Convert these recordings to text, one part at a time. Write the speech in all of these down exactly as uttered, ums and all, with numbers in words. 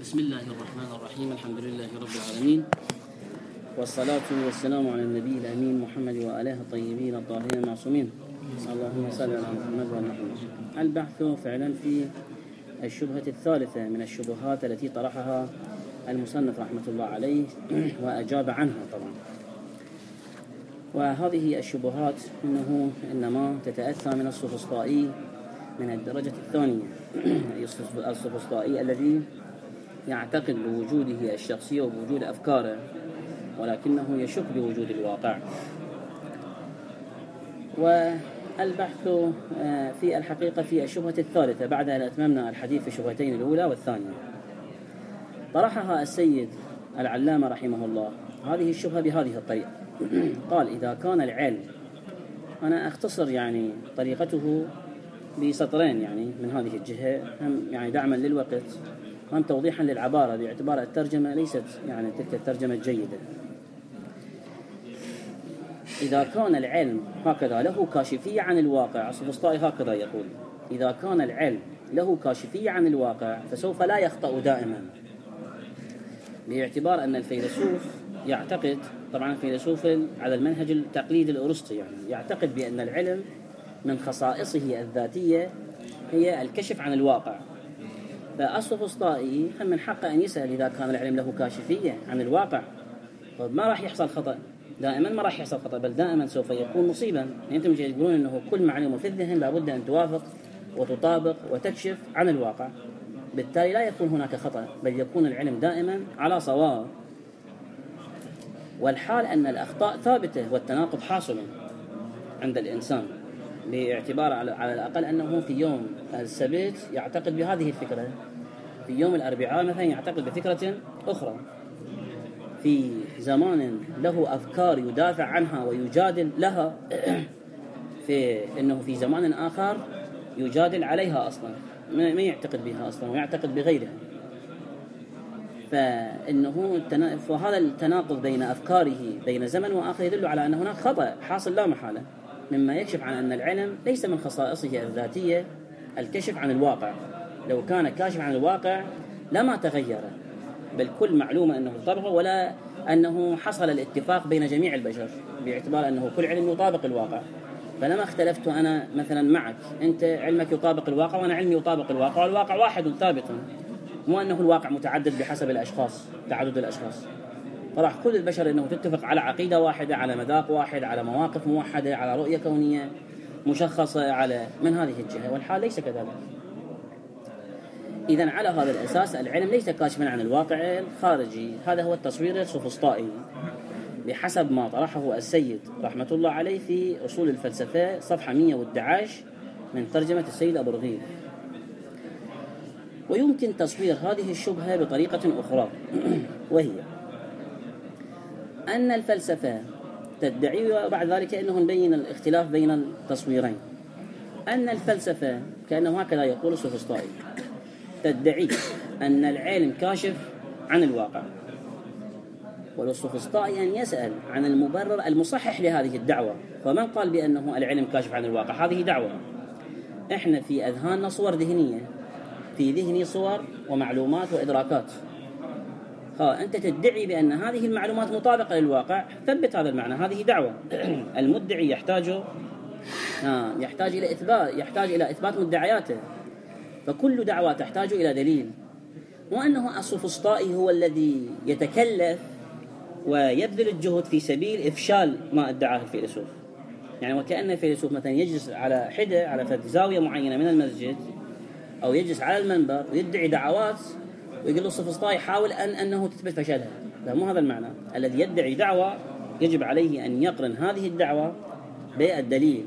بسم الله الرحمن الرحيم. الحمد لله رب العالمين، والصلاة والسلام على النبي الأمين محمد وآله الطيبين الطاهرين المعصومين. اللهم صل على محمد وعلى محمد. البحث فعلا في الشبهة الثالثة من الشبهات التي طرحها المصنف رحمة الله عليه وأجاب عنها طبعا. وهذه الشبهات إنه إنما تتأثى من السفسطائي من الدرجة الثانية، السفسطائي الذي يعتقد بوجوده الشخصي وبوجود أفكاره، ولكنه يشك بوجود الواقع. والبحث في الحقيقة في الشبهة الثالثة بعد أن أتممنا الحديث في الشبهتين الأولى والثانية. طرحها السيد العلامة رحمه الله هذه الشبهة بهذه الطريقة. قال: إذا كان العلم، أنا أختصر يعني طريقته بسطرين يعني من هذه الجهة، هم يعني دعما للوقت هم توضيحا للعبارة، باعتبار الترجمة ليست يعني تلك الترجمة الجيدة. إذا كان العلم هكذا له كاشفية عن الواقع، السفسطائي هكذا يقول: إذا كان العلم له كاشفية عن الواقع فسوف لا يخطأ دائما، باعتبار أن الفيلسوف يعتقد، طبعا الفيلسوف على المنهج التقليدي الأرسطي يعني يعتقد بأن العلم من خصائصه الذاتية هي الكشف عن الواقع. فالسفسطائي هم من حقه أن يسأل: إذا كان العلم له كاشفية عن الواقع ما راح يحصل خطأ دائما، ما راح يحصل خطأ، بل دائما سوف يكون مصيبا. يعني أنتم تقولون أنه كل معلومة في الذهن لابد أن توافق وتطابق وتكشف عن الواقع، بالتالي لا يكون هناك خطأ، بل يكون العلم دائما على صواب. والحال أن الأخطاء ثابتة والتناقض حاصل عند الإنسان، باعتبار على الأقل أنه في يوم السبت يعتقد بهذه الفكرة، في يوم الأربعاء مثلا يعتقد بفكرة أخرى، في زمان له أفكار يدافع عنها ويجادل لها، في أنه في زمان آخر يجادل عليها أصلا، ما يعتقد بها أصلا ويعتقد بغيرها. فإنه فهذا التناقض بين أفكاره بين زمن وآخر يدل على أن هناك خطأ حاصل لا محالة، مما يكشف عن أن العلم ليس من خصائصه الذاتية الكشف عن الواقع. لو كان كاشف عن الواقع لما تغير، بل كل معلومة أنه طبقه، ولا أنه حصل الاتفاق بين جميع البشر، باعتبار أنه كل علم يطابق الواقع. فلما اختلفت أنا مثلا معك، أنت علمك يطابق الواقع وأنا علمي يطابق الواقع، والواقع واحد ثابت، مو أنه الواقع متعدد بحسب الأشخاص، تعدد الأشخاص. فراح كل البشر أنه تتفق على عقيدة واحدة، على مذاق واحد، على مواقف موحدة، على رؤية كونية مشخصة على من هذه الجهة، والحال ليس كذلك. إذن على هذا الأساس العلم ليس كاشفا عن الواقع الخارجي. هذا هو التصوير السفسطائي بحسب ما طرحه السيد رحمة الله عليه في أصول الفلسفة صفحة مئة وأحد عشر من ترجمة السيد أبو رغيف. ويمكن تصوير هذه الشبهة بطريقة أخرى، وهي أن الفلسفة تدعي، وبعد ذلك أنه نبين الاختلاف بين التصويرين، أن الفلسفة كأنه هكذا يقول السفسطائي تدعي أن العلم كاشف عن الواقع، والسفسطائي أن يسأل عن المبرر المصحح لهذه الدعوة. فمن قال بأنه العلم كاشف عن الواقع؟ هذه دعوة. إحنا في أذهاننا صور ذهنية، في ذهني صور ومعلومات وإدراكات. ها أنت تدعي بأن هذه المعلومات مطابقة للواقع، ثبت هذا المعنى، هذه دعوة. المدعي يحتاج ها يحتاج إلى إثبات، يحتاج إلى إثبات مدعياته، فكل دعوة تحتاج إلى دليل. وأنه السفسطائي هو الذي يتكلف ويبذل الجهد في سبيل إفشال ما ادعاه الفيلسوف. يعني وكأن الفيلسوف مثلا يجلس على حدة على زاوية معينة من المسجد، أو يجلس على المنبر ويدعي دعوات، ويقول له السفسطائي حاول أن أنه تثبت فشلها. لا، مو هذا المعنى. الذي يدعي دعوة يجب عليه أن يقرن هذه الدعوة بالدليل.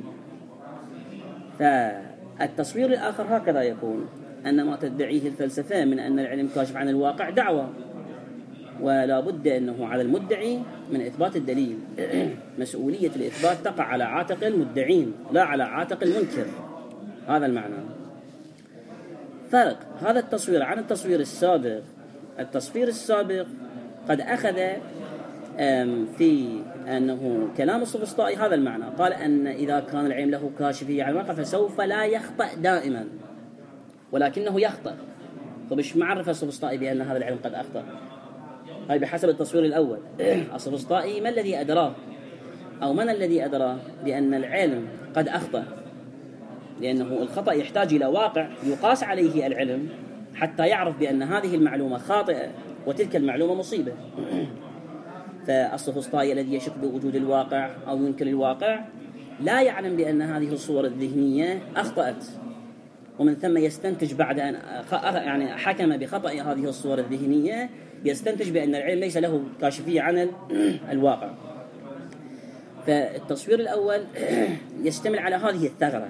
فالتصوير الآخر هكذا يكون: أن ما تدعيه الفلسفة من أن العلم كاشف عن الواقع دعوة، ولا بد أنه على المدعي من إثبات الدليل. مسؤولية الإثبات تقع على عاتق المدعين لا على عاتق المنكر. هذا المعنى. فرق هذا التصوير عن التصوير السابق. التصوير السابق قد أخذ في أنه كلام السفسطائي هذا المعنى، قال أن إذا كان العلم له كاشفية عن الواقع فسوف لا يخطأ دائما، ولكنه يخطأ. طب إيش معرف السوفسطائي بأن هذا العلم قد أخطأ؟ هاي بحسب التصوير الأول. السوفسطائي ما الذي أدراه أو من الذي أدراه بأن العلم قد أخطأ؟ لأنه الخطأ يحتاج إلى واقع يقاس عليه العلم حتى يعرف بأن هذه المعلومة خاطئة وتلك المعلومة مصيبة. فالسوفسطائي الذي يشك بوجود الواقع أو ينكر الواقع لا يعلم بأن هذه الصور الذهنية أخطأت، ومن ثم يستنتج بعد أن يعني حكم بخطأ هذه الصور الذهنية يستنتج بأن العلم ليس له كاشفية عن الواقع. فالتصوير الأول يشتمل على هذه الثغرة.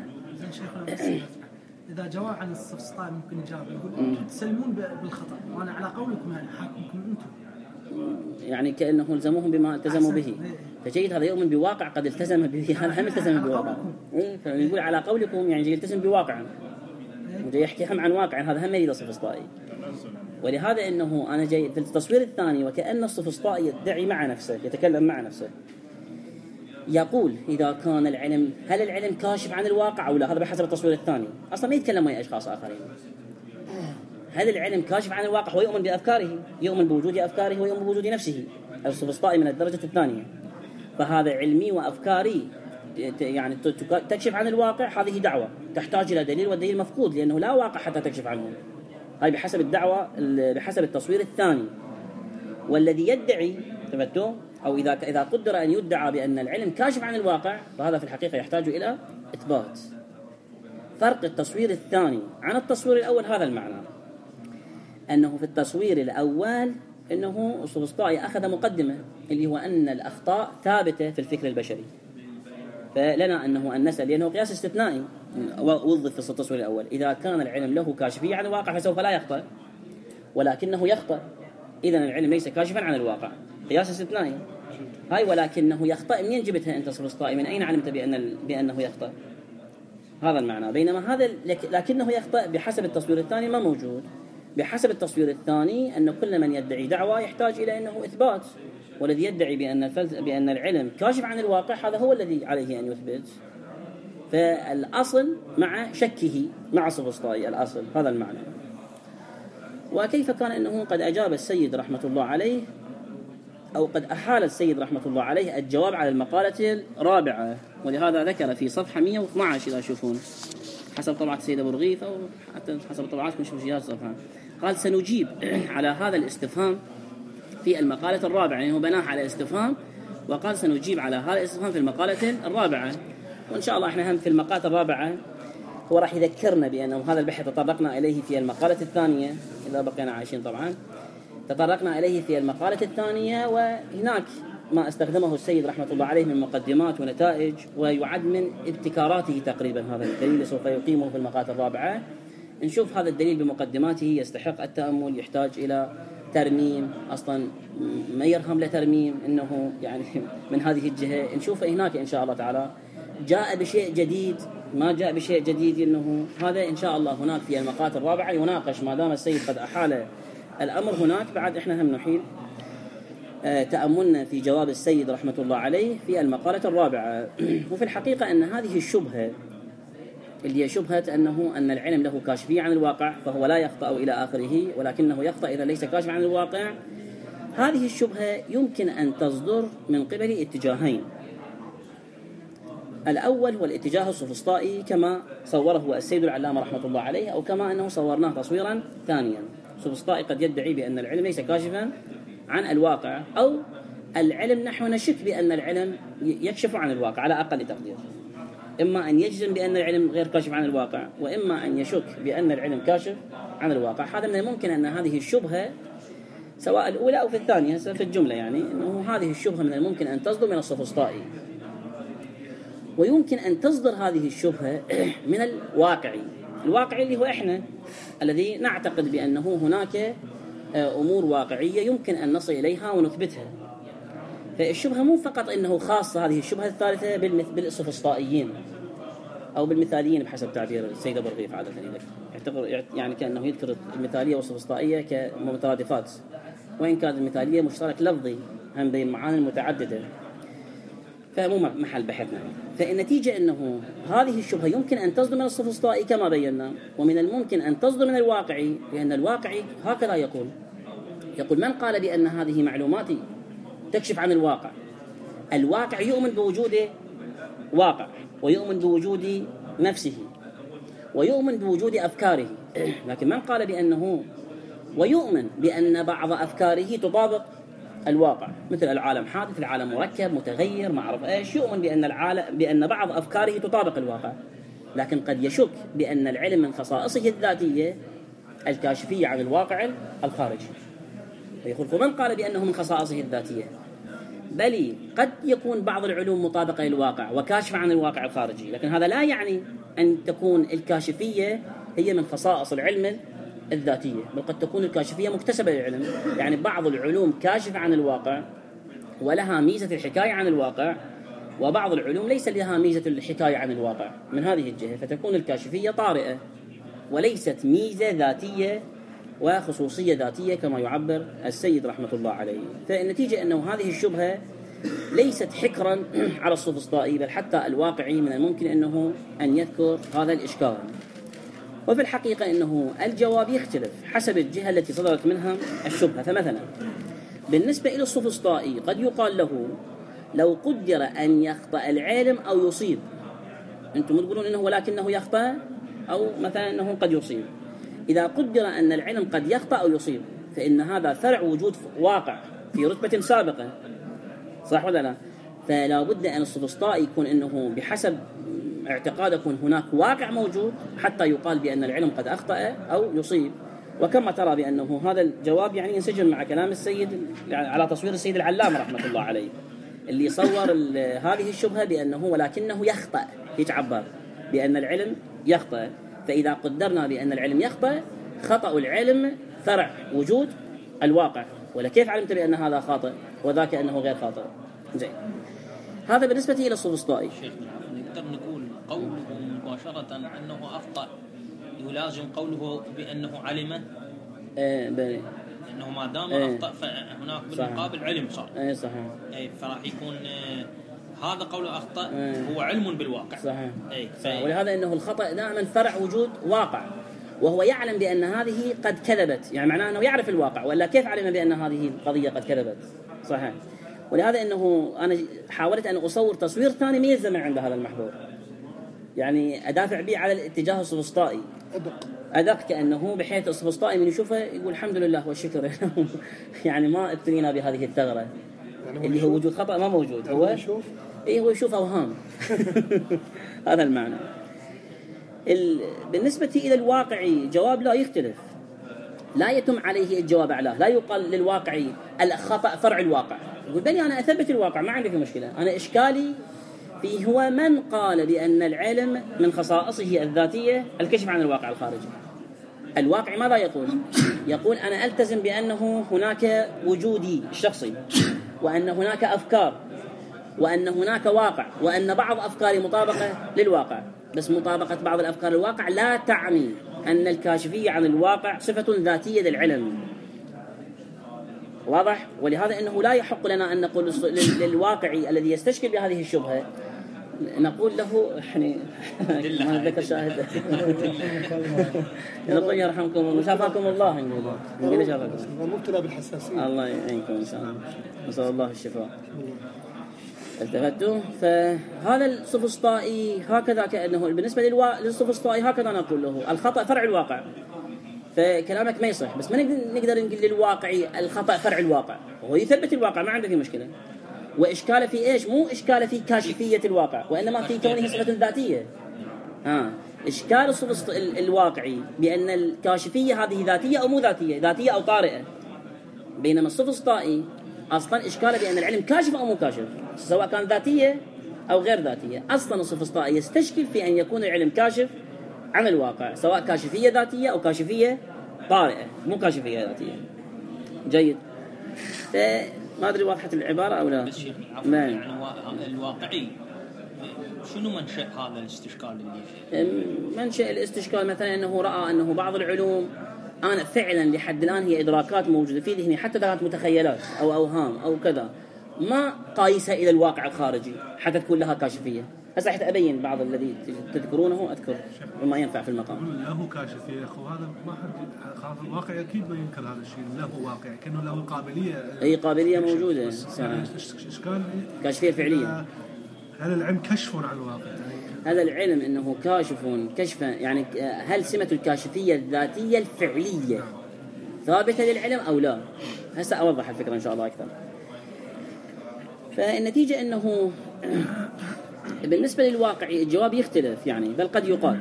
إذا جواب عن السوفسطائي ممكن يجاوب يقول تسلمون بالخطأ وأنا على قولكم يعني حاكمكم أنتم، يعني كأنه الزموهم بما التزموا به. فجيد هذا يؤمن بواقع قد التزم به، هذا هم التزم بواقع. فيقول على قولكم يعني جاي يلتزم بواقع وجاي يحكي هم عن واقع، هذا هم يريد السوفسطائي. ولهذا إنه أنا جاي في التصوير الثاني وكأن السوفسطائي يدعي مع نفسه، يتكلم مع نفسه، يقول إذا كان العلم، هل العلم كاشف عن الواقع أو لا؟ هذا بحسب التصوير الثاني، أصلا ما يتكلم ويا أشخاص آخرين. هل العلم كاشف عن الواقع؟ هو يؤمن بأفكاره، يؤمن بوجود أفكاره ويؤمن بوجود نفسه. السوفسطائي من الدرجة الثانية، فهذا علمي وأفكاري يعني تكشف عن الواقع. هذه دعوة تحتاج إلى دليل، والدليل مفقود لأنه لا واقع حتى تكشف عنه. هاي بحسب الدعوة بحسب التصوير الثاني. والذي يدعي تبتو أو إذا إذا قدر أن يدعى بأن العلم كاشف عن الواقع، فهذا في الحقيقة يحتاج إلى إثبات. فرق التصوير الثاني عن التصوير الأول هذا المعنى، أنه في التصوير الأول أنه السوفسطائي أخذ مقدمة اللي هو أن الأخطاء ثابتة في الفكر البشري، فلنا أنه أن نسأل لأنه قياس استثنائي وظف في التصوير الأول. إذا كان العلم له كاشفية عن الواقع فسوف لا يخطأ، ولكنه يخطأ، إذن العلم ليس كاشفا عن الواقع، قياس استثنائي. هاي ولكنه يخطأ، منين جبتها أنت سوفسطائي؟ من أين علمت بأن بأنه يخطأ؟ هذا المعنى. بينما هذا لكنه يخطأ بحسب التصوير الثاني ما موجود. بحسب التصوير الثاني أن كل من يدعي دعوة يحتاج إلى أنه إثبات، والذي يدعي بأن الفلس بأن العلم كاشف عن الواقع هذا هو الذي عليه أن يثبت. فالأصل مع شكه مع سوفسطائي الأصل هذا المعنى. وكيف كان أنه قد أجاب السيد رحمة الله عليه أو قد أحال السيد رحمة الله عليه الجواب على المقالة الرابعة، ولهذا ذكر في صفحة مئة واثني عشر إذا شوفون حسب طبعة السيد أبو رغيف أو حتى حسب طبعاتكم شوفوا جهاز صفحة. قال سنجيب على هذا الاستفهام في المقالة الرابعة، يعني هو بناه على استفهام وقال سنجيب على هذا الاستفهام في المقالة الرابعة. وإن شاء الله إحنا هم في المقالة الرابعة هو راح يذكرنا بأنه هذا البحث تطرقنا إليه في المقالة الثانية إذا بقينا عايشين، طبعا تطرقنا إليه في المقالة الثانية، وهناك ما استخدمه السيد رحمة الله عليه من مقدمات ونتائج، ويعد من ابتكاراته تقريبا هذا الدليل سوف يقيمه في المقالة الرابعة. نشوف هذا الدليل بمقدماته يستحق التأمل، يحتاج إلى ترميم، أصلا ما يرهم لترميم إنه يعني من هذه الجهة. نشوف هناك إن شاء الله تعالى جاء بشيء جديد، ما جاء بشيء جديد، إنه هذا إن شاء الله هناك في المقالة الرابعة يناقش ما دام السيد قد أحال الأمر هناك. بعد إحنا هم نحيل تأملنا في جواب السيد رحمة الله عليه في المقالة الرابعة. وفي الحقيقة أن هذه الشبهة اللي هي شبهة أنه أن العلم له كاشفية عن الواقع فهو لا يخطأ إلى آخره، ولكنه يخطأ إذا ليس كاشف عن الواقع، هذه الشبهة يمكن أن تصدر من قبل اتجاهين. الأول هو الاتجاه السوفسطائي كما صوره السيد العلامة رحمة الله عليه، أو كما أنه صورناه تصويرا ثانيا. السوفسطائي قد يدعي بأن العلم ليس كاشفا عن الواقع، أو العلم نحن نشك بأن العلم يكشف عن الواقع على أقل تقدير. إما أن يجزم بأن العلم غير كاشف عن الواقع، وإما أن يشك بأن العلم كاشف عن الواقع. هذا من الممكن أن هذه الشبهة سواء الأولى أو في الثانية في الجملة، يعني أنه هذه الشبهة من الممكن أن تصدر من السوفسطائي، ويمكن أن تصدر هذه الشبهة من الواقعي. الواقعي اللي هو إحنا الذي نعتقد بأنه هناك أمور واقعية يمكن أن نصل إليها ونثبتها. فالشبهة مو فقط إنه خاصة هذه الشبهة الثالثة بالسوفسطائيين أو بالمثاليين بحسب تعبير السيد أبو رغيف عادة، يعتبر يعني كأنه يذكر المثالية والسوفسطائية كمترادفات، وإن كانت المثالية مشترك لفظي هم بين المعاني المتعددة. فمو محل بحثنا. فالنتيجة أنه هذه الشبهة يمكن أن تصدر من السوفسطائي كما بينا، ومن الممكن أن تصدر من الواقعي، لأن الواقعي هكذا يقول يقول من قال بأن هذه معلوماتي تكشف عن الواقع. الواقع يؤمن بوجود واقع، ويؤمن بوجود نفسه، ويؤمن بوجود أفكاره، لكن من قال بأنه ويؤمن بأن بعض أفكاره تطابق الواقع، مثل العالم حادث، العالم مركب متغير ما أعرف إيش، يؤمن بأن العالم بأن بعض أفكاره تطابق الواقع، لكن قد يشك بأن العلم من خصائصه الذاتية الكاشفية عن الواقع الخارجي. فيقول فمن قال بأنه من خصائصه الذاتية، بل قد يكون بعض العلوم مطابقة للواقع وكاشفة عن الواقع الخارجي، لكن هذا لا يعني أن تكون الكاشفية هي من خصائص العلم الذاتية، بل قد تكون الكاشفية مكتسبة للعلم. يعني بعض العلوم كاشفة عن الواقع ولها ميزة الحكاية عن الواقع، وبعض العلوم ليس لها ميزة الحكاية عن الواقع. من هذه الجهة فتكون الكاشفية طارئة وليست ميزة ذاتية وخصوصية ذاتية كما يعبر السيد رحمة الله عليه. فالنتيجة أنه هذه الشبهة ليست حكرا على السوفسطائي، بل حتى الواقعي من الممكن أنه أن يذكر هذا الإشكال. وفي الحقيقة أنه الجواب يختلف حسب الجهة التي صدرت منها الشبهة. فمثلا بالنسبة إلى السوفسطائي قد يقال له لو قدر أن يخطأ العالم أو يصيب، أنتم تقولون إنه ولكنه يخطأ، أو مثلا أنه قد يصيب. إذا قدر أن العلم قد يخطأ أو يصيب فإن هذا فرع وجود واقع في رتبة سابقة، صح ولا لا؟ فلا بد أن السوفسطائي يكون أنه بحسب اعتقاد يكون هناك واقع موجود حتى يقال بأن العلم قد أخطأ أو يصيب. وكما ترى بأنه هذا الجواب يعني ينسجم مع كلام السيد على تصوير السيد العلامة رحمة الله عليه، اللي صور هذه الشبهة بأنه ولكنه يخطأ، يتعبر بأن العلم يخطأ. فإذا قدرنا بأن العلم يخطأ، خطأ العلم فرع وجود الواقع، ولا كيف علمت بأن هذا خاطئ وذاك أنه غير خاطئ؟ زين، هذا بالنسبة إلى السوفسطائي. نقدر نقول قوله مباشرة أنه أخطأ يلازم قوله بأنه علم، إيه بني أنه ما دام إيه أخطأ فهناك بالمقابل علم صار. إيه صحيح. إيه فراح يكون آه هذا قوله أخطأ إيه هو علم بالواقع. صحيح. إيه صحيح. ولهذا أنه الخطأ دائما فرع وجود واقع، وهو يعلم بأن هذه قد كذبت، يعني معناه أنه يعرف الواقع، ولا كيف علم بأن هذه القضية قد كذبت؟ صحيح. ولهذا أنه أنا حاولت أن أصور تصوير ثاني ما يلزم عند هذا المحظور، يعني أدافع به على الاتجاه السوفسطائي أدق أدق كأنه بحيث السوفسطائي من يشوفه يقول الحمد لله والشكر يعني ما ابتلينا بهذه الثغرة يعني اللي هو وجود خطأ ما موجود. هو يشوف إيه هو يشوف أوهام هذا المعنى. ال... بالنسبة إلى الواقعي جواب لا يختلف، لا يتم عليه الجواب عليه، لا يقال للواقعي الخطأ فرع الواقع، يقول بني أنا أثبت الواقع ما عندي في مشكلة، أنا إشكالي فيه هو من قال بأن العلم من خصائصه الذاتية الكشف عن الواقع الخارجي. الواقع ماذا يقول؟ يقول أنا ألتزم بأنه هناك وجودي الشخصي، وأن هناك أفكار، وأن هناك واقع، وأن بعض أفكاري مطابقة للواقع، بس مطابقة بعض الأفكار للواقع لا تعني أن الكاشفية عن الواقع صفة ذاتية للعلم. واضح؟ ولهذا أنه لا يحق لنا أن نقول للواقعي الذي يستشكل بهذه الشبهة نقول له يعني ما ذكر شاهد نقول يرحمكم الله شافاكم الله نقول شافاكم مبتلى بالحساسية الله يعينكم إن شاء الله، نسأل الله الشفاء. التفتوا. فهذا السوفسطائي هكذا كأنه بالنسبة للوا... للسوفسطائي هكذا نقول له الخطأ فرع الواقع، فكلامك ما يصح، بس ما نقدر نقول للواقعي الخطأ فرع الواقع، وهو يثبت الواقع ما عنده فيه مشكلة. وإشكاله في إيش؟ مو إشكاله في كاشفية الواقع، وإنما في كونه صفة ذاتية. آه. إشكال الواقعي بأن الكاشفية هذه ذاتية أو مو ذاتية، ذاتية أو طارئة، بينما السوفسطائي أصلا إشكاله بأن العلم كاشف أو مو كاشف، سواء كان ذاتية أو غير ذاتية. أصلا السوفسطائي يستشكل في أن يكون العلم كاشف عن الواقع، سواء كاشفية ذاتية أو كاشفية طارئة، مو كاشفية ذاتية. جيد. ما أدري واضحة العبارة أو لا؟ ما يعني الواقعي شنو منشأ هذا الاستشكال اللي منشأ الاستشكال مثلا أنه رأى أنه بعض العلوم أنا فعلا لحد الآن هي إدراكات موجودة في ذهني، حتى ذات متخيلات أو أوهام أو كذا، ما قايسة إلى الواقع الخارجي حتى تكون لها كاشفية. هسه حتى أبين بعض الذي تذكرونه أذكر وما ينفع في المقام. له كاشفية يا أخو، هذا ما حد خلاص الواقع أكيد ما ينكر هذا الشيء، له واقع كأنه له قابلية. أي قابلية موجودة. إشكال كاشفية فعلية. هل العلم كشف عن الواقع؟ هذا العلم أنه كاشف كشفا، يعني هل سمة الكاشفية الذاتية الفعلية ثابتة للعلم أو لا؟ هسه أوضح الفكرة إن شاء الله أكثر. فالنتيجة أنه بالنسبة للواقع الجواب يختلف، يعني بل قد يقال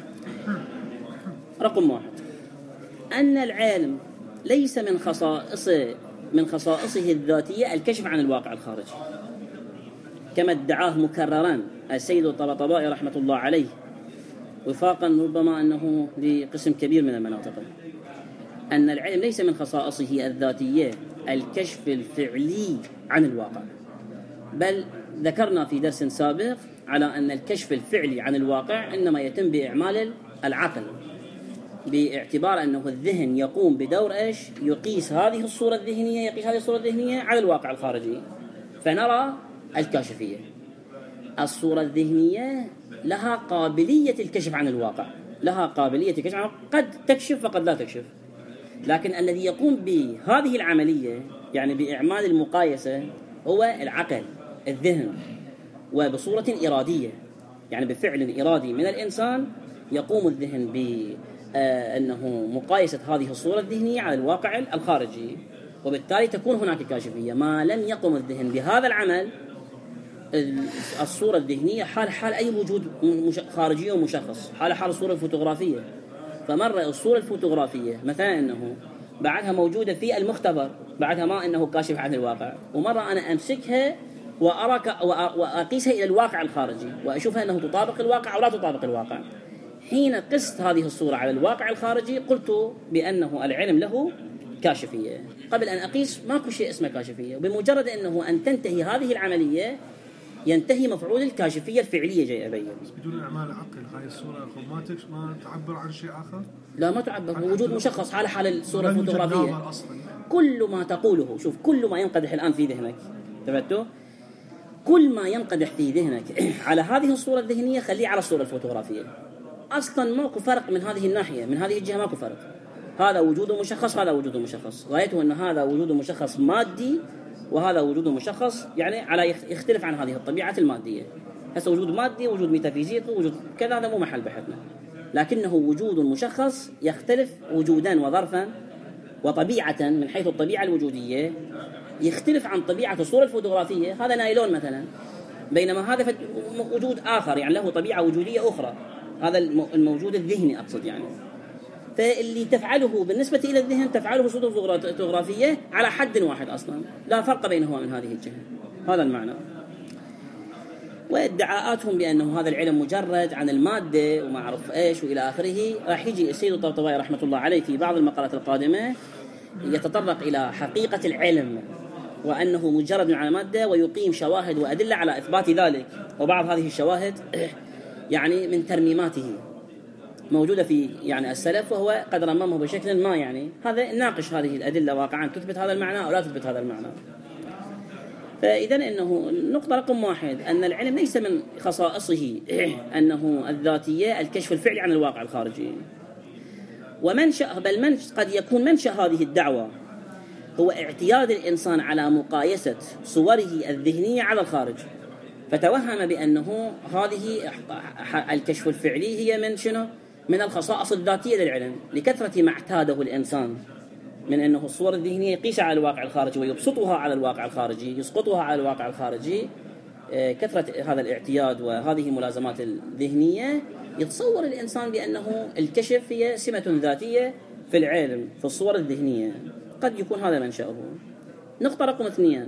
رقم واحد أن العلم ليس من خصائصه من خصائصه الذاتية الكشف عن الواقع الخارجي كما ادعاه مكررا السيد الطبطبائي رحمة الله عليه، وفاقا ربما أنه لقسم كبير من المناطق، أن العلم ليس من خصائصه الذاتية الكشف الفعلي عن الواقع، بل ذكرنا في درس سابق على أن الكشف الفعلي عن الواقع إنما يتم بإعمال العقل، باعتبار أنه الذهن يقوم بدور إيش؟ يقيس هذه الصورة الذهنية يقيس هذه الصورة الذهنية على الواقع الخارجي، فنرى الكاشفية. الصورة الذهنية لها قابلية الكشف عن الواقع، لها قابلية الكشف عن الواقع، قد تكشف وقد لا تكشف، لكن الذي يقوم بهذه العملية يعني بإعمال المقايسة هو العقل، الذهن، وبصورة إرادية، يعني بفعل إرادي من الإنسان يقوم الذهن بأنه مقايسة هذه الصورة الذهنية على الواقع الخارجي، وبالتالي تكون هناك كاشفية. ما لم يقم الذهن بهذا العمل الصورة الذهنية حال حال أي وجود خارجي ومشخص، حال حال الصورة الفوتوغرافية. فمرة الصورة الفوتوغرافية مثلا أنه بعدها موجودة في المختبر، بعدها ما أنه كاشف عن الواقع، ومرة أنا أمسكها وأراك وأقيسها إلى الواقع الخارجي وأشوفها أنه تطابق الواقع أو لا تطابق الواقع. حين قست هذه الصورة على الواقع الخارجي قلت بأنه العلم له كاشفية. قبل أن أقيس ماكو شيء اسمه كاشفية، وبمجرد أنه أن تنتهي هذه العملية ينتهي مفعول الكاشفية الفعلية. جاي أبين بس بدون إعمال عقل هاي الصورة ما تكش ما تعبر عن شيء آخر؟ لا ما تعبر، هو وجود مشخص حال حال الصورة الفوتوغرافية. كل ما تقوله، شوف، كل ما ينقدح الآن في ذهنك، تبتو كل ما ينقدح في ذهنك على هذه الصورة الذهنية خليه على الصورة الفوتوغرافية. أصلا ماكو فرق من هذه الناحية، من هذه الجهة ماكو فرق. هذا وجوده مشخص، هذا وجوده مشخص، غايته أن هذا وجوده مشخص مادي وهذا وجوده مشخص يعني على يختلف عن هذه الطبيعة المادية. هسه وجود مادي، وجود ميتافيزيقي، وجود كذا، هذا مو محل بحثنا، لكنه وجود مشخص يختلف وجودا وظرفا وطبيعة من حيث الطبيعة الوجودية، يختلف عن طبيعة الصورة الفوتوغرافية. هذا نايلون مثلا، بينما هذا وجود آخر يعني له طبيعة وجودية أخرى، هذا الموجود الذهني أقصد يعني. فاللي تفعله بالنسبة إلى الذهن تفعله الصورة الفوتوغرافية على حد واحد، أصلا لا فرق بينهما من هذه الجهة. هذا المعنى. وادعاءاتهم بأنه هذا العلم مجرد عن المادة وما أعرف إيش وإلى آخره، راح يجي السيد الطبطبائي رحمة الله عليه في بعض المقالات القادمة يتطرق إلى حقيقة العلم وأنه مجرد عن المادة، ويقيم شواهد وأدلة على إثبات ذلك. وبعض هذه الشواهد يعني من ترميماته موجودة في يعني السلف، وهو قد رممه بشكل ما، يعني هذا ناقش هذه الأدلة واقعا تثبت هذا المعنى أو لا تثبت هذا المعنى. فإذا إنه نقطة رقم واحد أن العلم ليس من خصائصه أنه الذاتية الكشف الفعلي عن الواقع الخارجي. ومنشأ بل من قد يكون منشأ هذه الدعوة هو اعتياد الإنسان على مقايسة صوره الذهنية على الخارج، فتوهم بأنه هذه الكشف الفعلي هي من شنو؟ من الخصائص الذاتية للعلم، لكثرة ما اعتاده الإنسان من أنه الصور الذهنية يقيسها على الواقع الخارجي ويبسطها على الواقع الخارجي، يسقطها على الواقع الخارجي. كثرة هذا الاعتياد وهذه ملازمات الذهنية يتصور الإنسان بأنه الكشف هي سمة ذاتية في العلم في الصور الذهنية، قد يكون هذا منشأه. نقطة رقم اثنين،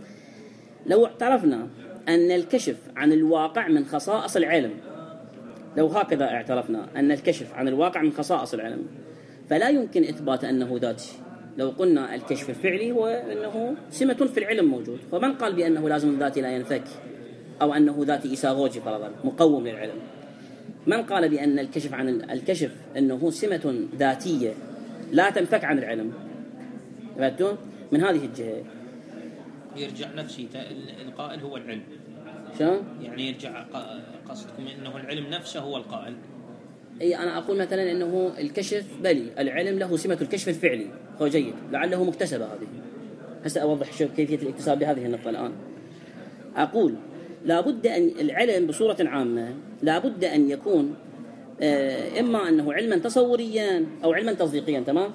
لو اعترفنا أن الكشف عن الواقع من خصائص العلم، لو هكذا اعترفنا أن الكشف عن الواقع من خصائص العلم، فلا يمكن إثبات أنه ذاتي. لو قلنا الكشف الفعلي هو أنه سمة في العلم موجود، فمن قال بأنه لازم الذاتي لا ينفك، أو أنه ذاتي إيساغوجي فرضا مقوم للعلم؟ من قال بأن الكشف عن الكشف أنه سمة ذاتية لا تنفك عن العلم؟ من هذه الجهة يرجع نفسي القائل هو العلم. شلون؟ يعني يرجع قصدكم انه العلم نفسه هو القائل. اي انا اقول مثلا انه الكشف بلي العلم له سمة الكشف الفعلي، هو جيد لعله مكتسبة هذه. هسه اوضح شوف كيفية الاكتساب لهذه النقطة الان. اقول لابد ان العلم بصورة عامة لابد ان يكون اما انه علما تصوريا او علما تصديقيا، تمام؟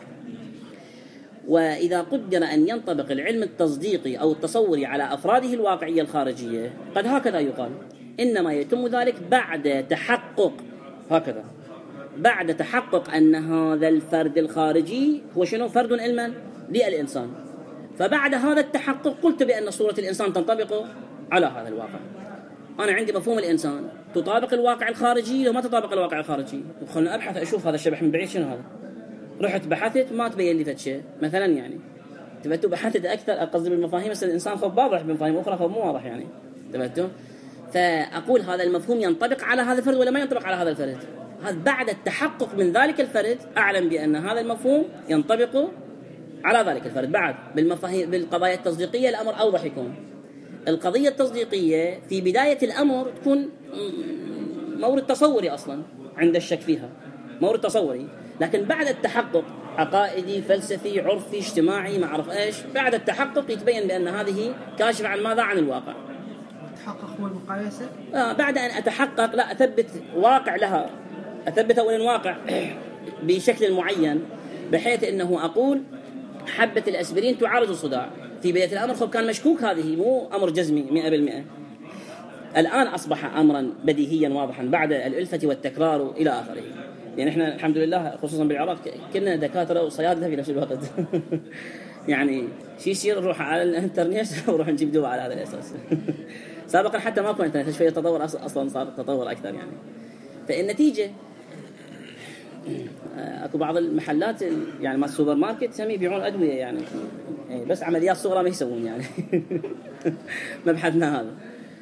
وإذا قدر أن ينطبق العلم التصديقي أو التصوري على أفراده الواقعية الخارجية قد هكذا يقال إنما يتم ذلك بعد تحقق، هكذا بعد تحقق أن هذا الفرد الخارجي هو شنو؟ فرد علما للإنسان. فبعد هذا التحقق قلت بأن صورة الإنسان تنطبق على هذا الواقع. أنا عندي مفهوم الإنسان تطابق الواقع الخارجي لو ما تطابق الواقع الخارجي. خلنا أبحث أشوف هذا الشبح من بعيد شنو هذا، رحت بحثت ما تبين لي فد شيء مثلا، يعني تبتو بحثت اكثر قصدي بالمفاهيم، بس الانسان خب واضح بمفاهيم اخرى خب مو واضح يعني تبتو. فاقول هذا المفهوم ينطبق على هذا الفرد ولا ما ينطبق على هذا الفرد. هذا بعد التحقق من ذلك الفرد اعلم بان هذا المفهوم ينطبق على ذلك الفرد. بعد بالمفاهيم بالقضايا التصديقيه الامر اوضح يكون. القضيه التصديقيه في بدايه الامر تكون مورد تصوري اصلا عند الشك فيها، مورد تصوري، لكن بعد التحقق عقائدي فلسفي عرفي اجتماعي ما أعرف إيش، بعد التحقق يتبين بأن هذه كاشفة عن ماذا؟ عن الواقع. التحقق هو المقايسة؟ آه بعد أن أتحقق لا أثبت واقع لها، أثبت أولا واقع بشكل معين بحيث أنه أقول حبة الأسبرين تعالج الصداع. في بداية الأمر خب كان مشكوك، هذه مو أمر جزمي مئة بالمئة. الآن أصبح أمرا بديهيا واضحا بعد الألفة والتكرار إلى آخره. يعني احنا الحمد لله خصوصا بالعراق كنا دكاتره وصيادله في نفس الوقت. يعني شيء يصير نروح على الانترنت ونروح نجيب دواء على هذا الاساس. سابقا حتى ما كان انترنت، شويه تطور اصلا صار تطور اكثر يعني. فالنتيجه اكو بعض المحلات يعني ما السوبر ماركت هم يبيعون ادويه يعني بس عمليات صغرى ما يسوون يعني. مبحثنا هذا.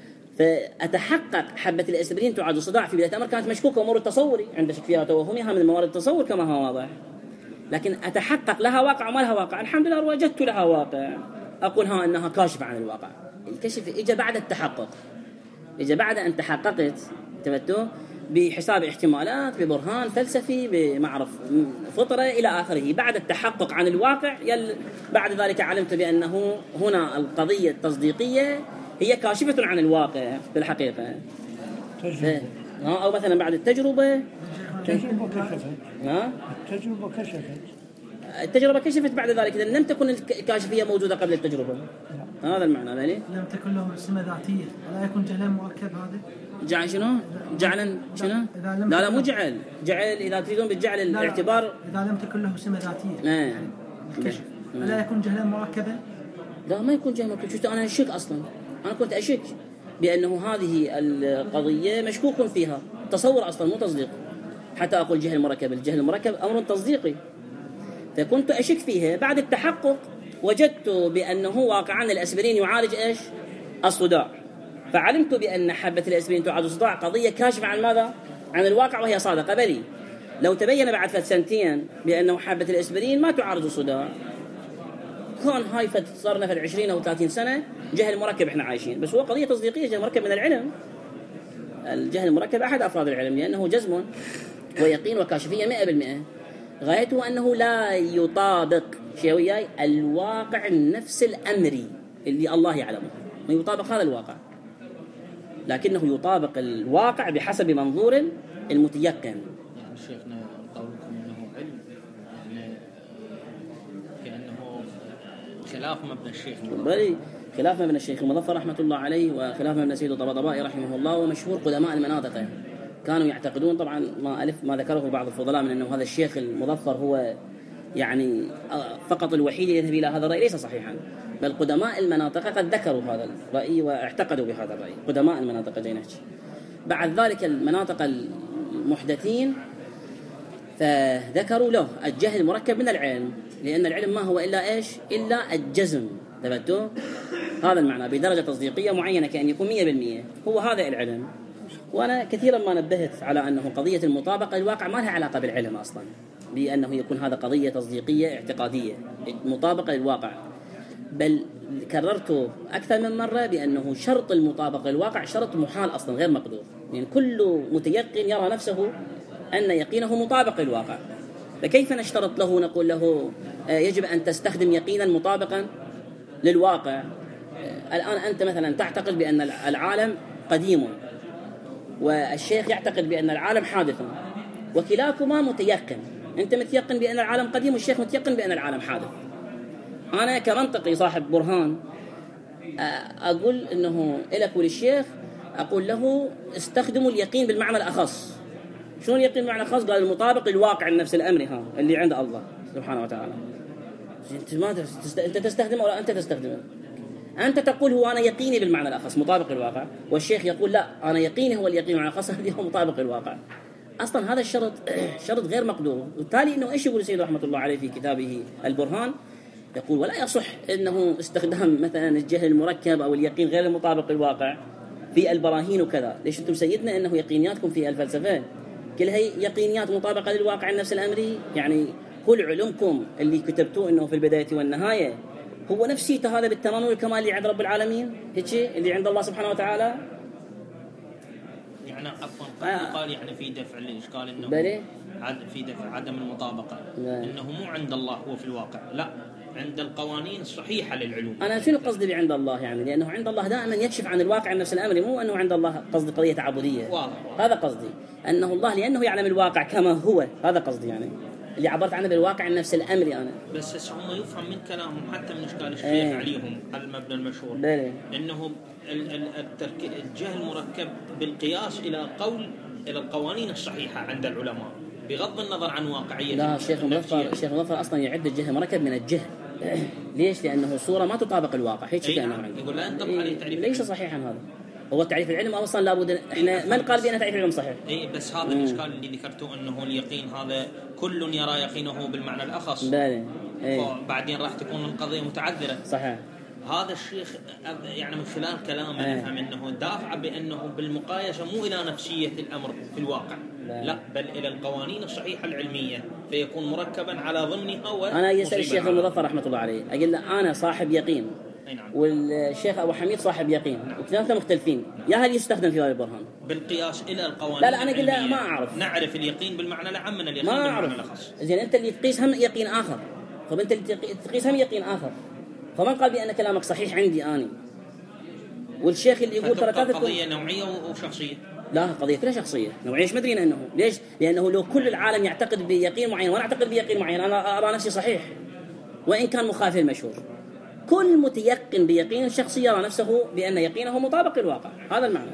فأتحقق حبة الأسبرين تعالج الصداع في بداية الأمر كانت مشكوكة وأمور التصوري عند شك فيها توهمها من موارد التصور كما هو واضح، لكن أتحقق لها واقع وما لها واقع. الحمد لله وجدت لها واقع أقول ها أنها كاشفة عن الواقع. الكشف إجا بعد التحقق، إجا بعد أن تحققت تبتو بحساب احتمالات ببرهان فلسفي بمعرف فطرة إلى آخره. بعد التحقق عن الواقع يل بعد ذلك علمت بأنه هنا القضية التصديقية هي كاشفة عن الواقع بالحقيقة. تجربة. أو مثلا بعد التجربة التجربة كشفت. ها؟ التجربة كشفت. التجربة كشفت بعد ذلك، إذا لم تكن الكاشفية موجودة قبل التجربة. هذا المعنى يعني. لم تكن له سمة ذاتية، ولا يكون جهلا مركب. هذا جعل شنو؟ جعلا شنو؟ لا لا مو جعل، جعل إذا تريدون بالجعل الاعتبار. إذا لم تكن له سمة ذاتية. آه. الكشف. ولا يكون جهلا مركبا. لا ما يكون جهل مركب. شفت أنا أشك أصلا، أنا كنت أشك بأنه هذه القضية مشكوك فيها، تصور أصلا مو تصديق. حتى أقول جهل مركب، الجهل المركب أمر تصديقي، فكنت أشك فيها. بعد التحقق وجدت بأنه واقعا الأسبرين يعالج إيش؟ الصداع. فعلمت بأن حبة الأسبرين تعالج الصداع قضية كاشفة عن ماذا؟ عن الواقع وهي صادقة. بلي لو تبين بعد سنتين بأنه حبة الأسبرين ما تعالج الصداع كان هاي صارنا في العشرين أو ثلاثين سنة جهل مركب إحنا عايشين. بس هو قضية تصديقية، جهل مركب من العلم. الجهل المركب أحد أفراد العلم لأنه جزم ويقين وكاشفية مئة بالمئة. غايته أنه لا يطابق شيء وياي الواقع النفس الأمري اللي الله يعلمه، ما يطابق هذا الواقع، لكنه يطابق الواقع بحسب منظور المتيقن. يعني شيخنا قولكم أنه علم يعني كأنه خلاف مبنى الشيخ بلي خلاف مبنى الشيخ المظفر رحمة الله عليه وخلاف مبنى سيد الطباطبائي رحمه الله. ومشهور قدماء المناطق كانوا يعتقدون، طبعا ما ألف ما ذكره بعض الفضلاء من أنه هذا الشيخ المظفر هو يعني فقط الوحيد يذهب إلى هذا الرأي، ليس صحيحا. بل قدماء المناطق قد ذكروا هذا الرأي واعتقدوا بهذا الرأي. قدماء المناطق جاي نحكي. بعد ذلك المناطق المحدثين فذكروا له الجهل مركب من العلم، لأن العلم ما هو إلا إيش؟ إلا الجزم. ثبتوا هذا المعنى بدرجة تصديقية معينة كأن يكون مية بالمية. هو هذا العلم. وأنا كثيرا ما نبهت على أنه قضية المطابقة الواقع ما لها علاقة بالعلم أصلا، بأنه يكون هذا قضية تصديقية اعتقادية مطابقة للواقع. بل كررته أكثر من مرة بأنه شرط المطابقة للواقع شرط محال أصلا غير مقدور. يعني كل متيقن يرى نفسه أن يقينه مطابق للواقع، فكيف نشترط له نقول له يجب أن تستخدم يقينا مطابقا للواقع؟ الآن أنت مثلا تعتقد بأن العالم قديم والشيخ يعتقد بأن العالم حادث، وكلاكما متيقن، أنت متيقن بأن العالم قديم والشيخ متيقن بأن العالم حادث. أنا كمنطقي صاحب برهان أقول إنه إلك وللشيخ أقول له استخدموا اليقين بالمعنى الأخص. شلون اليقين بالمعنى الأخص؟ قال المطابق للواقع النفس الأمري ها اللي عند الله سبحانه وتعالى. أنت ما تست... أنت تستخدمه ولا أنت تستخدمه؟ أنت تقول هو أنا يقيني بالمعنى الأخص مطابق للواقع، والشيخ يقول لا أنا يقيني هو اليقين بالمعنى الأخص هذا هو مطابق للواقع. أصلا هذا الشرط شرط غير مقدور. وبالتالي إنه إيش يقول السيد رحمة الله عليه في كتابه البرهان؟ يقول ولا يصح إنه استخدام مثلا الجهل المركب أو اليقين غير المطابق للواقع في البراهين وكذا. ليش أنتم سيدنا إنه يقينياتكم في الفلسفة كلها يقينيات مطابقة للواقع النفس الأمري؟ يعني كل علمكم اللي كتبتوه إنه في البداية والنهاية هو نفسيته هذا بالتمام والكمال اللي عند رب العالمين هيك اللي عند الله سبحانه وتعالى. يعني عفوا قد قال يعني في دفع الإشكال إنه بلي في دفع عدم المطابقة لا. إنه مو عند الله هو في الواقع، لا عند القوانين الصحيحة للعلوم. أنا شنو قصدي اللي عند الله؟ يعني لأنه عند الله دائما يكشف عن الواقع النفس الأمري، مو أنه عند الله قصدي قضية تعبدية. واضح. هذا قصدي أنه الله لأنه يعلم الواقع كما هو، هذا قصدي يعني اللي عبرت عنه بالواقع النفس الأمري أنا. بس هم يفهم من كلامهم حتى من إشكال الشيخ ايه. عليهم المبنى المشهور بلي. إنه الجهل مركب بالقياس إلى قول إلى القوانين الصحيحة عند العلماء بغض النظر عن واقعية. لا الشيخ المظفر الشيخ المظفر أصلا يعد الجهل مركب من الجهل. ليش؟ لأنه صورة ما تطابق الواقع هيك كأنه عنده. يقول لا ينطبق عليه تعريف. ليس صحيحا هذا. هو تعريف العلم أصلا لابد إحنا من قال بأن تعريف العلم صحيح؟ إيه بس هذا الإشكال اللي ذكرته إنه اليقين هذا كل يرى يقينه بالمعنى الأخص. بله. إيه. بعدين راح تكون القضية متعذرة. صحيح. هذا الشيخ يعني من خلال كلامه ايه. نفهم انه دافع بانه بالمقايسه مو الى نفسيه الامر في الواقع لا, لا بل الى القوانين الصحيحه العلميه فيكون مركبا على ضمنها. انا يسال الشيخ المظفر رحمه الله عليه اقول له انا صاحب يقين نعم. والشيخ ابو حميد صاحب يقين وكلامنا مختلفين، يا هل يستخدم في هذا البرهان بالقياس الى القوانين؟ لا لا انا اقول له ما اعرف. نعرف اليقين بالمعنى العام من اليقين ما بالمعنى أعرف. الخاص. زين انت اللي تقيس هم يقين اخر، طب انت اللي تقيس هم يقين اخر، فمن قال بأن كلامك صحيح عندي أنا؟ والشيخ اللي يقول ترى كذا قضية نوعية وشخصية. لا قضية كلها شخصية. نوعية ايش مدري أنه ليش؟ لأنه لو كل العالم يعتقد بيقين معين وأنا أعتقد بيقين معين أنا أرى نفسي صحيح وإن كان مخالف المشهور. كل متيقن بيقين شخصي يرى نفسه بأن يقينه مطابق للواقع، هذا المعنى.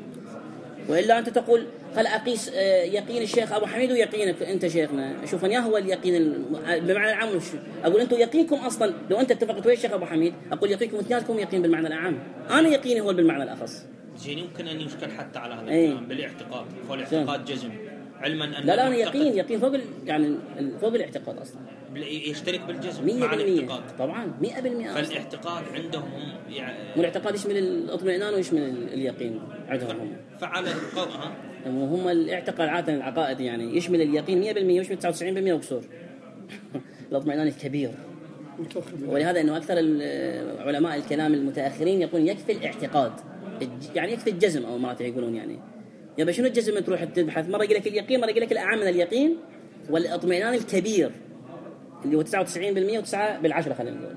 وإلا أنت تقول خل أقيس يقين الشيخ أبو حميد ويقينك أنت شيخنا، شوف يا هو اليقين بمعنى العام. أقول أنتم يقينكم أصلا لو أنت اتفقت ويا الشيخ أبو حميد أقول يقينكم اثنينكم يقين بالمعنى العام، أنا يقيني هو بالمعنى الأخص. زين يمكن أن يشكل حتى على هذا ايه؟ الكلام بالاعتقاد، هو الاعتقاد جزم علما أن لا لا أنا يقين يقين فوق يعني فوق الاعتقاد أصلا يشترك بالجزم مية مع بالمية الاعتقاد طبعا مئة بالمئة. فالاعتقاد عندهم يعني والاعتقاد يشمل الاطمئنان ويشمل اليقين عندهم هم. فعلى القول ها هم الاعتقاد عادة العقائد يعني يشمل اليقين مية بالمية ويشمل تسعة وتسعين بالمئة وكسور. الاطمئنان الكبير. ولهذا انه اكثر علماء الكلام المتاخرين يقولون يكفي الاعتقاد، يعني يكفي الجزم او ما يقولون يعني يا شنو الجزم تروح تبحث مره يقول لك اليقين مره يقول لك الاعم من اليقين والاطمئنان الكبير اللي هو تسعة وتسعين بالمئة وتسعة بالعشرة خلينا نقول.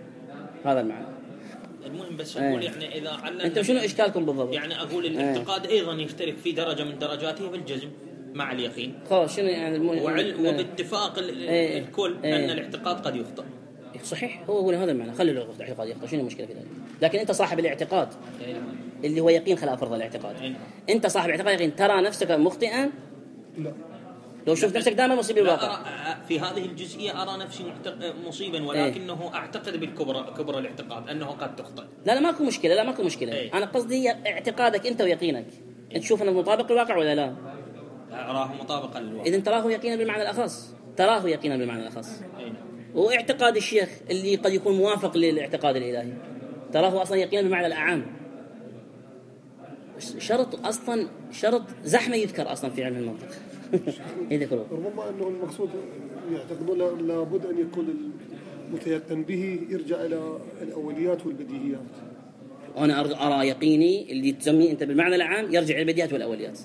هذا المعنى. المهم بس اقول يعني اذا علّنا انتم شنو اشكالكم بالضبط؟ يعني اقول الاعتقاد ايضا يشترك في درجه من درجاته بالجزم مع اليقين. خلاص شنو يعني الم... وباتفاق ايه. الكل ايه. ان الاعتقاد قد يخطئ. صحيح هو هو هذا المعنى. خلي الاعتقاد يخطئ، شنو المشكله في ذلك؟ لكن انت صاحب الاعتقاد ايه. اللي هو يقين خلاف فرض الاعتقاد. ايه. انت صاحب اعتقاد يقين ترى نفسك مخطئا؟ لا لو شفت نفسك دائما مصيب بالواقع. في هذه الجزئيه ارى نفسي مصيبا ولكنه ايه. اعتقد بالكبرى كبرى الاعتقاد انه قد تخطئ. لا لا ماكو مشكله لا ماكو مشكله ايه. انا قصدي اعتقادك انت ويقينك ايه. انت تشوف انه مطابق للواقع ولا لا؟ اراه مطابقا للواقع. اذا تراه يقينا بالمعنى الاخص، تراه يقينا بالمعنى الاخص. ايه. واعتقاد الشيخ اللي قد يكون موافق للاعتقاد الالهي تراه اصلا يقينا بالمعنى الاعم. شرط اصلا شرط زحمه يذكر اصلا في علم المنطق. يذكروا ربما انه المقصود يعتقدون لابد ان يكون متيقن به يرجع إلى الأوليات والبديهيات. أنا أرى يقيني اللي تسميه أنت بالمعنى العام يرجع إلى البديهيات والأوليات.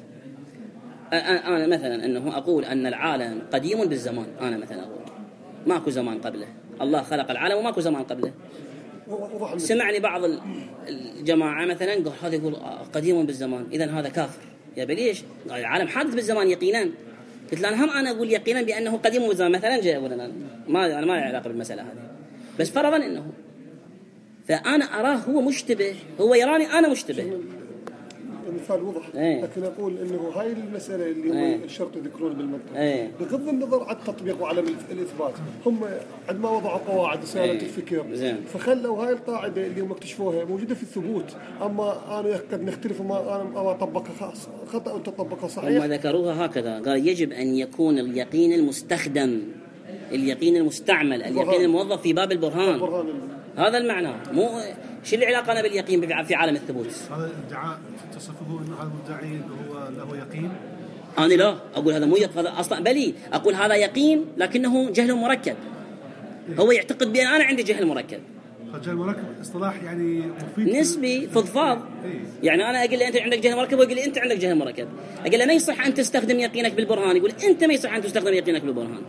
أنا مثلا أنه أقول أن العالم قديم بالزمان، أنا مثلا أقول ماكو زمان قبله، الله خلق العالم وماكو زمان قبله. سمعني بعض الجماعة مثلا قال هذا يقول قديم بالزمان، إذن هذا كافر. يا بليش العالم حادث بالزمان يقينا. قلت له هم أنا أقول يقينا بأنه قديم بالزمان مثلا، جاء أقول أنا ما أنا ما لي علاقة بالمسألة هذه، بس فرضا أنه فأنا أراه هو مشتبه، هو يراني أنا مشتبه. مثال وضح. ايه. لكن أقول إنه هاي المسألة اللي هو ايه. الشرط يذكرون بالمنطق. ايه. بغض النظر عن التطبيق وعلى الإثبات، هم عندما وضعوا قواعد وسائل ايه. الفكر زين. فخلوا هاي القاعدة اللي هم اكتشفوها موجودة في الثبوت، أما أنا قد نختلف ما أنا ما طبقها خطأ وأنت طبقها صحيح. هم ذكروها هكذا، قال يجب أن يكون اليقين المستخدم، اليقين المستعمل، اليقين الموظف في باب البرهان. البرهان. هذا المعنى. مو شو اللي علاقة أنا باليقين في عالم الثبوت؟ هذا ادعاء تصفه انه هذا المدعي هو له يقين. أنا لا أقول هذا مو يقين، هذا أصلا بلي أقول هذا يقين لكنه جهل مركب. هو يعتقد بأن أنا عندي جهل مركب. فالجهل المركب اصطلاح يعني مفيد نسبي فضفاض. يعني أنا أقول له أنت عندك جهل مركب وأقول له أنت عندك جهل مركب. أقول له ما يصح أن تستخدم يقينك بالبرهان، يقول أنت ما يصح أن تستخدم يقينك بالبرهان.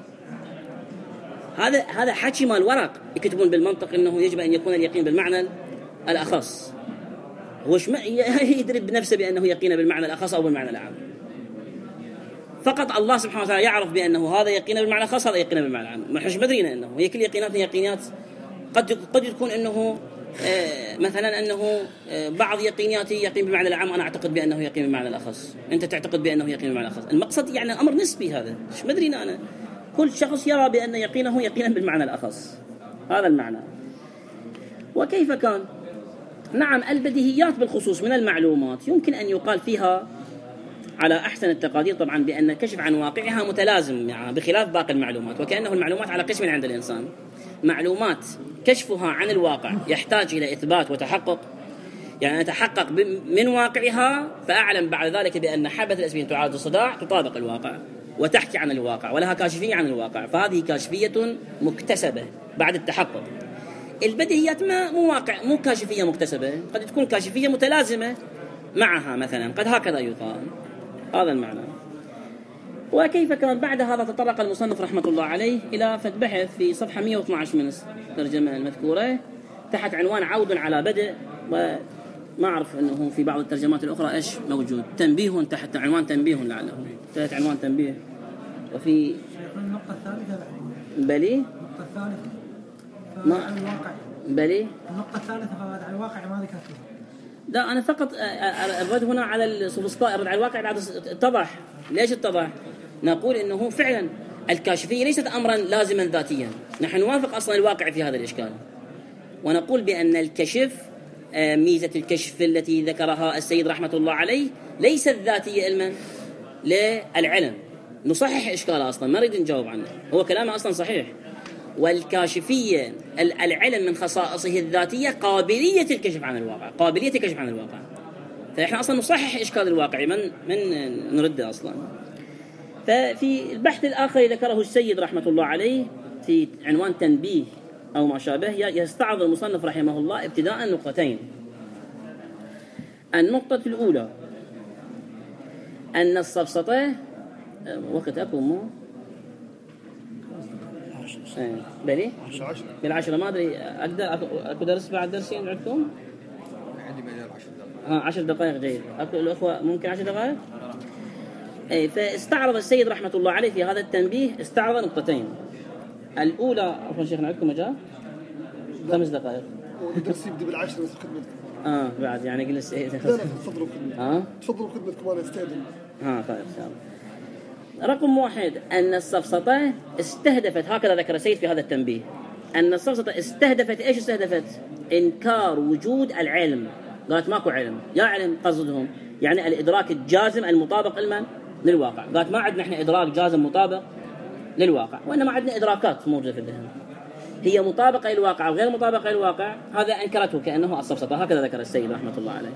هذا هذا حكي مال ورق يكتبون بالمنطق انه يجب ان يكون اليقين بالمعنى الاخص. هو ايش يدري بنفسه بانه يقين بالمعنى الاخص او بالمعنى العام؟ فقط الله سبحانه وتعالى يعرف بانه هذا يقين بالمعنى الاخص، هذا يقين بالمعنى العام. ما احنا مدريين انه هي كل يقينات يقينات. قد قد يكون انه آه مثلا انه آه بعض يقيناتي يقين بالمعنى العام، انا اعتقد بانه يقين بالمعنى الاخص، انت تعتقد بانه يقين بالمعنى الاخص. المقصد يعني امر نسبي، هذا ايش مدريين انا. كل شخص يرى بأن يقينه يقينا بالمعنى الأخص. هذا المعنى. وكيف كان؟ نعم، البديهيات بالخصوص من المعلومات يمكن أن يقال فيها على أحسن التقادير طبعا بأن الكشف عن واقعها متلازم معها بخلاف باقي المعلومات، وكأنه المعلومات على قسم عند الإنسان. معلومات كشفها عن الواقع يحتاج إلى إثبات وتحقق، يعني أتحقق من واقعها فأعلم بعد ذلك بأن حبة الأسبين تعالج الصداع تطابق الواقع وتحكي عن الواقع ولها كاشفية عن الواقع، فهذه كاشفية مكتسبة بعد التحقق. البديهيات ما مو واقع، مو كاشفية مكتسبة، قد تكون كاشفية متلازمة معها مثلا، قد هكذا يقال. هذا المعنى. وكيف كان؟ بعد هذا تطرق المصنف رحمة الله عليه إلى بحث في صفحة مئة واثني عشر من الترجمة المذكورة تحت عنوان عود على بدء، وما أعرف أنه في بعض الترجمات الأخرى إيش موجود، تنبيه تحت عنوان تنبيه لعله تحت عنوان تنبيه. وفي النقطة الثالثة بلي النقطة الثالثة ما الواقع بلي النقطة الثالثة فهذا على الواقع ما ذكرته. لا، أنا فقط الرد هنا على السوفسطائي، الرد على الواقع بعد اتضح. ليش اتضح؟ نقول إنه فعلا الكاشفية ليست أمرا لازما ذاتيا، نحن نوافق أصلا الواقع في هذا الإشكال، ونقول بأن الكشف ميزة الكشف التي ذكرها السيد رحمة الله عليه ليست ذاتية علما للعلم. نصحح إشكاله أصلا، ما نريد نجاوب عنه، هو كلامه أصلا صحيح. والكاشفية العلم من خصائصه الذاتية قابلية الكشف عن الواقع، قابلية الكشف عن الواقع. فإحنا أصلا نصحح إشكال الواقع من من نرده أصلا. ففي البحث الآخر ذكره السيد رحمة الله عليه في عنوان تنبيه أو ما شابه، يستعرض المصنف رحمه الله ابتداء نقطتين. النقطة الأولى أن السفسطة وقت أكو مو ايه بلي بالعشرة، ما أدري أقدر أكو درس بعد درسين عندكم؟ عندي مجال عشر دقائق. ها عشر دقائق جيد. أكو الأخوة ممكن عشر دقائق؟ ايه. فاستعرض السيد رحمة الله عليه في هذا التنبيه استعرض نقطتين. الأولى عفوا شيخنا عندكم مجال؟ خمس دقائق. والدرس يبدأ بالعشرة بس خدمتكم. اه بعد يعني قل السيد. لا لا تفضلوا خدمتكم. اه تفضلوا خدمتكم أنا استأذن. ها طيب إن شاء الله. رقم واحد أن السفسطة استهدفت، هكذا ذكر السيد في هذا التنبيه، أن السفسطة استهدفت إيش استهدفت؟ إنكار وجود العلم. قالت ماكو علم، يا علم قصدهم يعني الإدراك الجازم المطابق علما للواقع. قالت ما عندنا إحنا إدراك جازم مطابق للواقع، وإنما عندنا إدراكات موجودة في الذهن هي مطابقة للواقع وغير مطابقة للواقع. هذا أنكرته كأنه السفسطة، هكذا ذكر السيد رحمة الله عليه.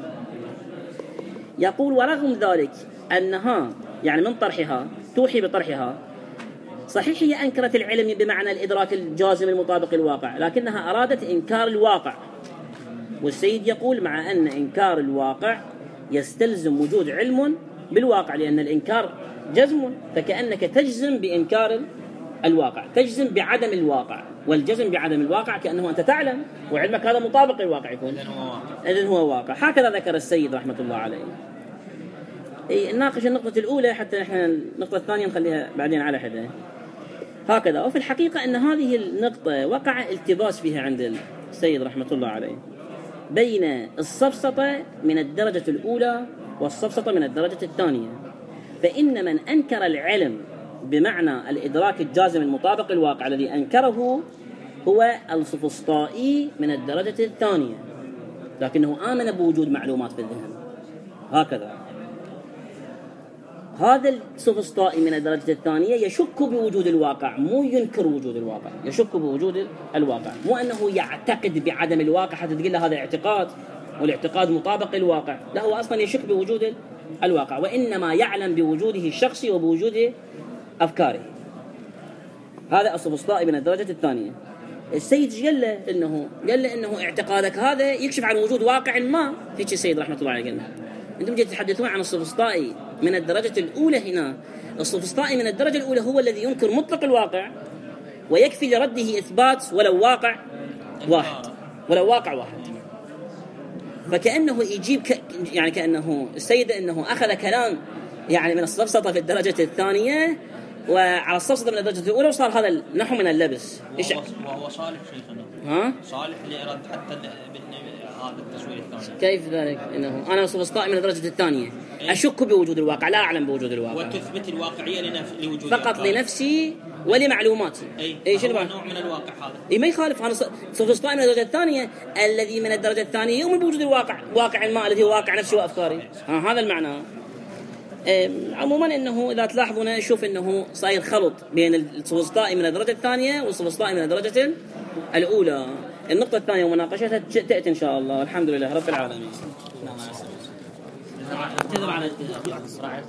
يقول ورغم ذلك أنها يعني من طرحها توحي بطرحها صحيح هي أنكرت العلم بمعنى الإدراك الجازم المطابق للواقع، لكنها أرادت إنكار الواقع. والسيد يقول مع أن إنكار الواقع يستلزم وجود علم بالواقع، لأن الإنكار جزم، فكأنك تجزم بإنكار الواقع، تجزم بعدم الواقع، والجزم بعدم الواقع كأنه أنت تعلم وعلمك هذا مطابق للواقع يكون إذن هو واقع. هكذا ذكر السيد رحمة الله عليه. إيه، نناقش النقطة الأولى حتى نحن النقطة الثانية نخليها بعدين على حدة. هكذا. وفي الحقيقة أن هذه النقطة وقع التباس فيها عند السيد رحمة الله عليه بين السفسطة من الدرجة الأولى والسفسطة من الدرجة الثانية. فإن من أنكر العلم بمعنى الإدراك الجازم المطابق للواقع الذي أنكره هو السفسطائي من الدرجة الثانية، لكنه آمن بوجود معلومات في الذهن. هكذا. هذا السفسطائي من الدرجة الثانية يشك بوجود الواقع، مو ينكر وجود الواقع، يشك بوجود الواقع، مو أنه يعتقد بعدم الواقع حتى تقول له هذا اعتقاد والاعتقاد مطابق للواقع، لا، هو أصلا يشك بوجود الواقع، وإنما يعلم بوجوده الشخصي وبوجود أفكاره. هذا السفسطائي من الدرجة الثانية. السيد قال له إنه قال له إنه اعتقادك هذا يكشف عن وجود واقع ما. هيك السيد رحمة الله عليه قال له أنتم جاي تتحدثون عن السفسطائي من الدرجة الأولى هنا. السفسطائي من الدرجة الأولى هو الذي ينكر مطلق الواقع ويكفي لرده إثبات ولو واقع واحد، ولو واقع واحد. فكأنه يجيب ك... يعني كأنه السيد إنه أخذ كلام يعني من السفسطة في الدرجة الثانية وعلى السفسطة من الدرجة الأولى، وصار هذا نحو من اللبس. وهو, وهو صالح شيخنا، ها؟ صالح لإرادة حتى هذا التسوير الثاني. كيف ذلك؟ إنه أنا سفسطائي من الدرجة الثانية أشك بوجود الواقع، لا أعلم بوجود الواقع، وتثبت الواقعية لنف... لوجود فقط الواقع. لنفسي ولمعلوماتي. أي, أي شنو نوع من الواقع هذا؟ إيه، ما يخالف. أنا سفسطائي من الدرجة الثانية الذي من الدرجة الثانية يؤمن بوجود الواقع، واقع الماء الذي هو واقع نفسي وأفكاري. ها، هذا المعنى. عموما إنه إذا تلاحظون نشوف إنه صاير خلط بين السفسطائي من الدرجة الثانية والسفسطائي من الدرجة الأولى. النقطة الثانية ومناقشتها تأتي إن شاء الله. الحمد لله رب العالمين.